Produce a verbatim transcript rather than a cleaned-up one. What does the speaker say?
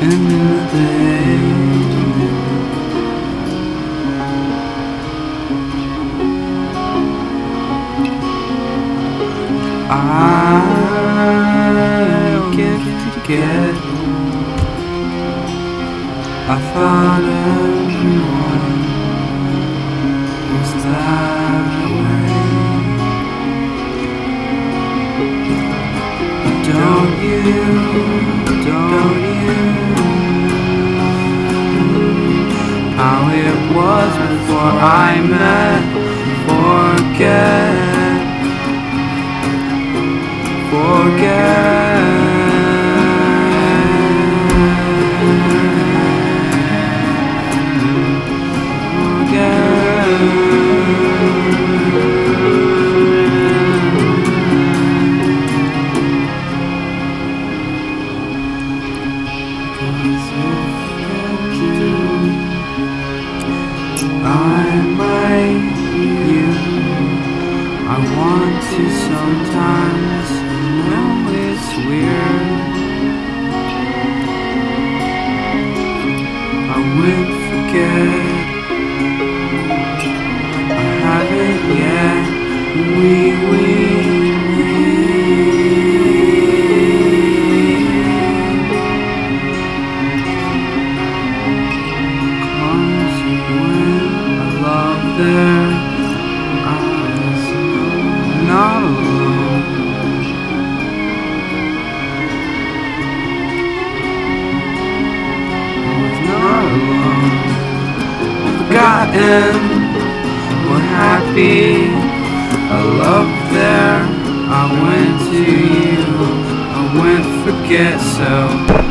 in the day. I get to get. I thought everyone was that way. Don't you, don't you, how it was before I met, forget, forget. I might you, I want to sometimes, know it's weird. I would forget, I haven't yet, we, we, we. There, I was not alone. I was not alone. Forgotten, we're happy. I love there. I went to you. I went forget so.